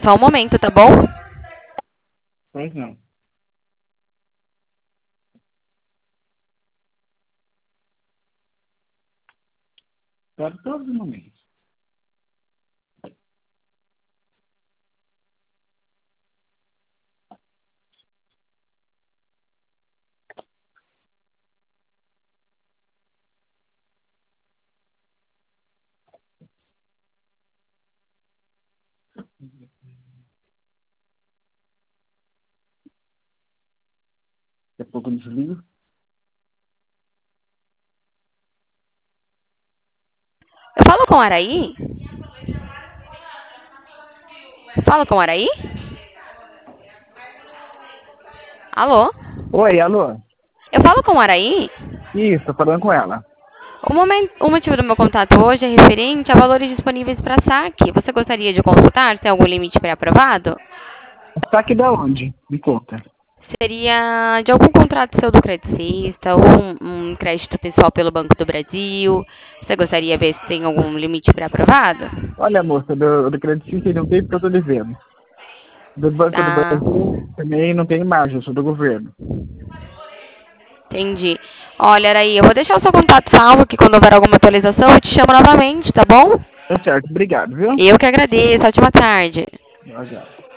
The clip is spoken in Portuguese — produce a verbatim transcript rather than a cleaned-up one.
Só um momento, tá bom? Pois não. Para todos os momentos. Daqui a pouco eu desligo. Eu falo com o Araí? Falo com o Araí? Alô? Oi, alô? Eu falo com o Araí? Isso, tô falando com ela. O, momen- o motivo do meu contato hoje é referente a valores disponíveis para saque. Você gostaria de consultar? Tem algum limite pré-aprovado? Tá aqui da onde? Me conta. Seria de algum contrato seu do Credicista ou um, um crédito pessoal pelo Banco do Brasil. Você gostaria de ver se tem algum limite pré-aprovado? Olha, moça, do, do Credit Suisse não tem porque eu tô devendo. Do Banco do Ah, Brasil também não tem margem, eu sou do governo. entendi. Olha, Araí, eu vou deixar o seu contato salvo, que quando houver alguma atualização eu te chamo novamente, tá bom? Tá certo, obrigado, viu? Eu que agradeço. Ótima tarde. Tchau, tchau.